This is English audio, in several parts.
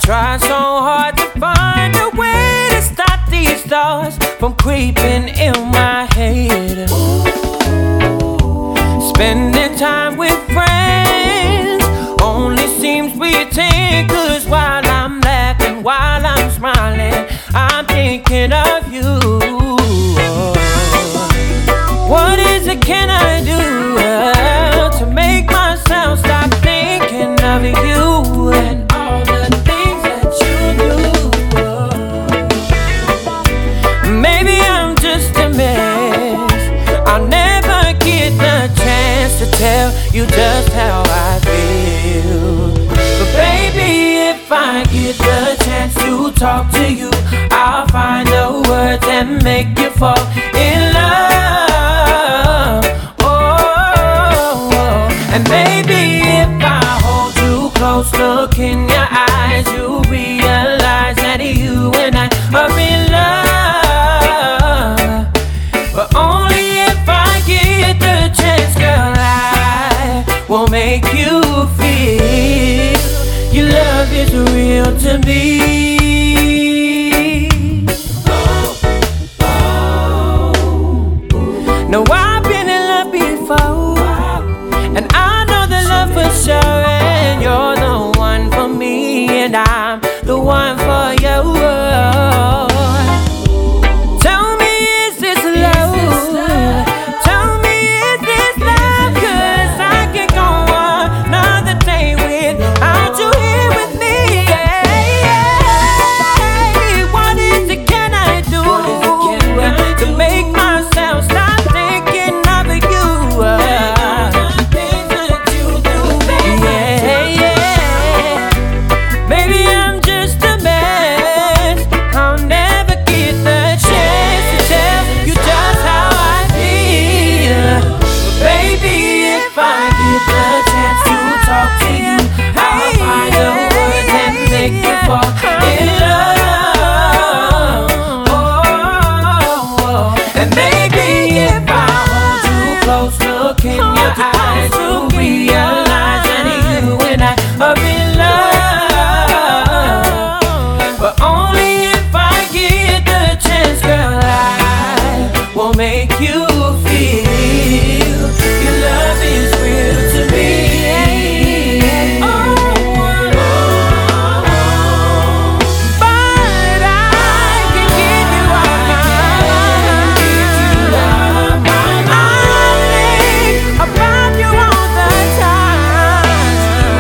try so hard to find a way to stop these thoughts from creeping in my head. Spending time with friends only seems pretend, 'cause while I'm laughing, while I'm smiling, I'm thinking of you. What is it can I do to make myself stop thinking of you and all the things that you do? Maybe I'm just a mess. I'll never get the chance to tell you just how I feel. But baby, if I get the chance to talk to you, I'll find the words and make you fall in love. And maybe if I hold you close, look in your eyes, you'll realize that you and I are in love. But only if I get the chance, girl, I will make you feel your love is real to me. No, I've been in love before, and I know the love for sure, and you're the one for me, and I'm the one for you. Tell me, is this love? Tell me, is this love? 'Cause I can go another day without you here with me. What is it can I do to make myself stop thinking of you? Maybe I'm just a mess. I'll never get the chance to tell you just how I feel. But baby, if I get the chance to talk to you, I'll find the words and make you fall in love. And maybe if I hold you close, look in your eyes, you'll realize that you and I are in love. But only if I get the chance, girl, I will make you feel your love is real to me. But I can get you out my mind. I think about you all the time.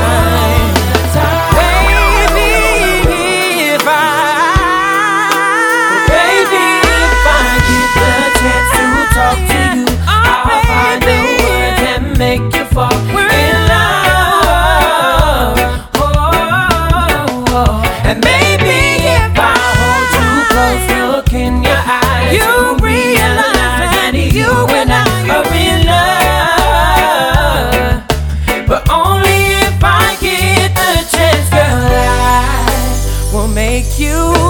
Baby, if I get the chance to talk to you, I'll find the words and make you fall in love. And maybe if I hold you close, look in your eyes, you realize that you and I are in love. But only if I get the chance, girl, I will make you